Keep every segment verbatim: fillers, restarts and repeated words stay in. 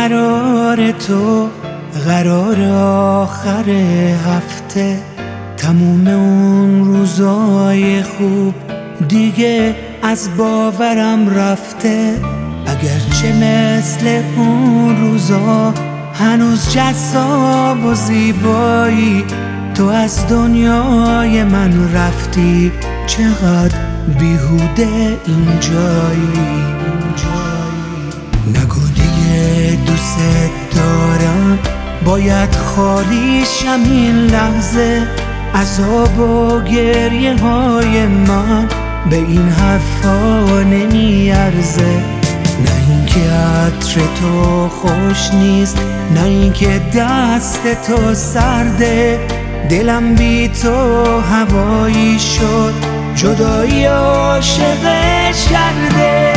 قرار تو قرار آخر هفته، تموم اون روزای خوب دیگه از باورم رفته. اگرچه مثل اون روزا هنوز جذاب و زیبایی، تو از دنیای من رفتی، چقدر بیهوده این جایی. نگو دیگه دوست دارم، باید خالی شم این لحظه. عذاب و گریه های من به این حرفا نمیارزه. نه اینکه عطر تو خوش نیست، نه اینکه دست تو سرده، دلم بی تو هوایی شد، جدایی عاشقش کرده.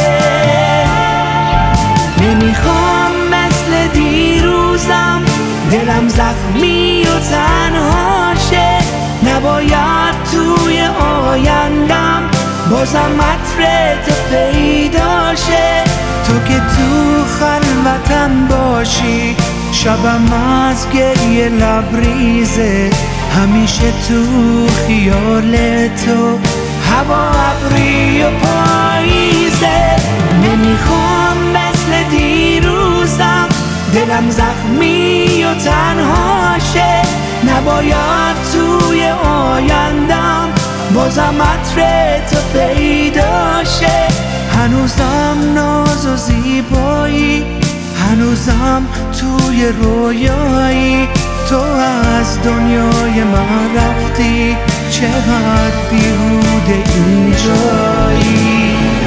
نمیخوام مثل دیروزم دلم زخمی و تنهاشه، نباید توی آیندم بازم عطر تو پیداشه. تو که تو خلوتم باشی، شبم از گریه لبریزه، همیشه تو خیال تو هوا ابری و پاییزه. نمیخوام مثل دیروزم دلم زخمی و تنهاشه، نباید توی آیندم بازم عطر تو پیداشه. هنوزم ناز و زیبایی، هنوزم توی رویایی، تو از دنیای من رفتی، چقدر بیهوده این جایی.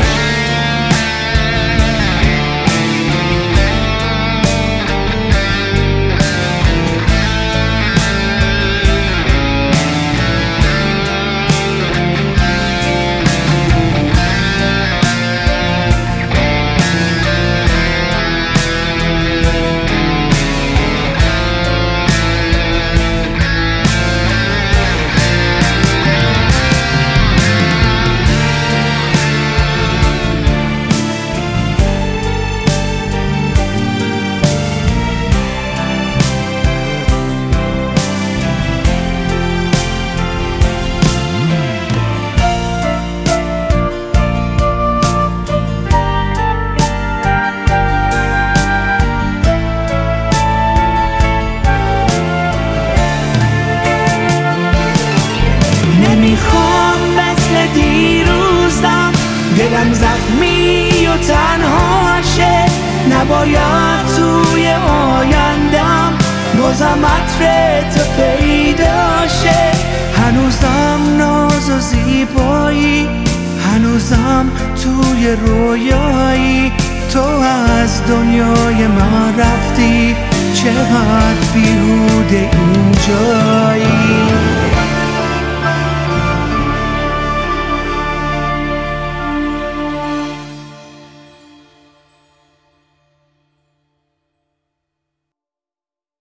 نمیخوام مثل دیروزم دلم زخمی و تنهاشه، نباید توی آیندم بازم عطر تو پیداشه. هنوزم ناز و زیبایی، هنوزم توی رویایی، تو از دنیای من رفتی، چقدر بیهوده این جایی.